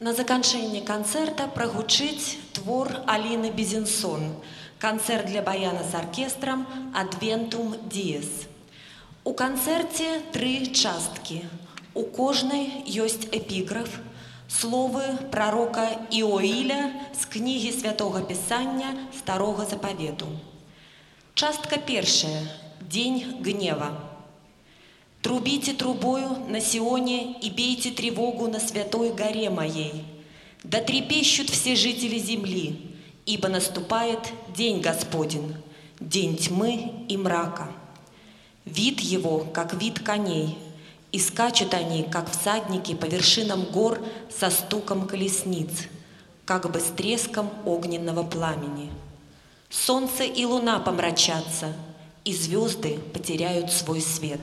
На заканчэнне канцэрта прагучыць твор Аліны Безенсон, канцэрт для баяна з аркестрам «Адвентум Диес». У канцэрце 3 часткі. У кожнай ёсць эпіграф, словы прарока Іоіля з кнігі Святога Пісання Старога Запавету. Частка першая. День гнева. Трубите трубою на Сионе и бейте тревогу на святой горе моей. Да трепещут все жители земли, ибо наступает день Господень, день тьмы и мрака. Вид его, как вид коней, и скачут они, как всадники, по вершинам гор со стуком колесниц, как бы с треском огненного пламени. Солнце и луна помрачатся, и звезды потеряют свой свет.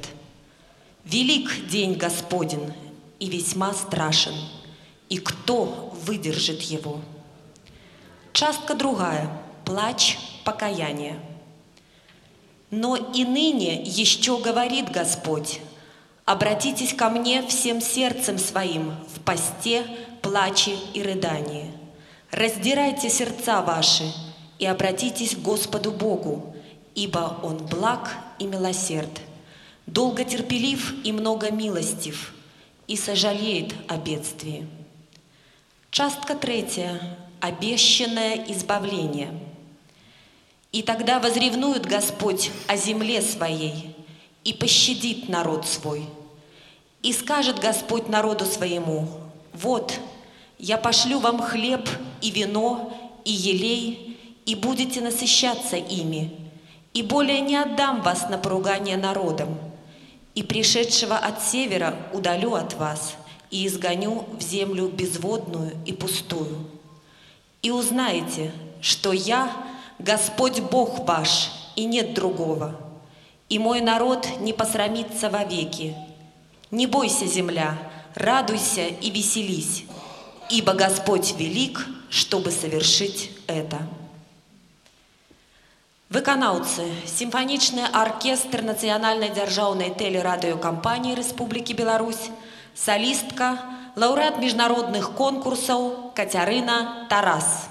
Велик день Господень и весьма страшен, и кто выдержит его? Частка другая. Плач покаяния. Но и ныне еще говорит Господь: обратитесь ко мне всем сердцем своим в посте, плаче и рыдании. Раздирайте сердца ваши и обратитесь к Господу Богу, ибо Он благ и милосерд, долготерпелив и много милостив, и сожалеет о бедствии. Частка третья. Обещанное избавление. И тогда возревнует Господь о земле своей и пощадит народ свой. И скажет Господь народу своему: вот, я пошлю вам хлеб и вино и елей, и будете насыщаться ими, и более не отдам вас на поругание народам. И пришедшего от севера удалю от вас, и изгоню в землю безводную и пустую. И узнаете, что я Господь Бог ваш, и нет другого, и мой народ не посрамится вовеки. Не бойся, земля, радуйся и веселись, ибо Господь велик, чтобы совершить это. Выканаўцы, сімфанічны аркестр нацыянальнай дзяржаўнай тэлерадыёкампаніі Рэспублікі Беларусь, салістка, лаўрэат міжнародных конкурсаў Кацярына Тарас.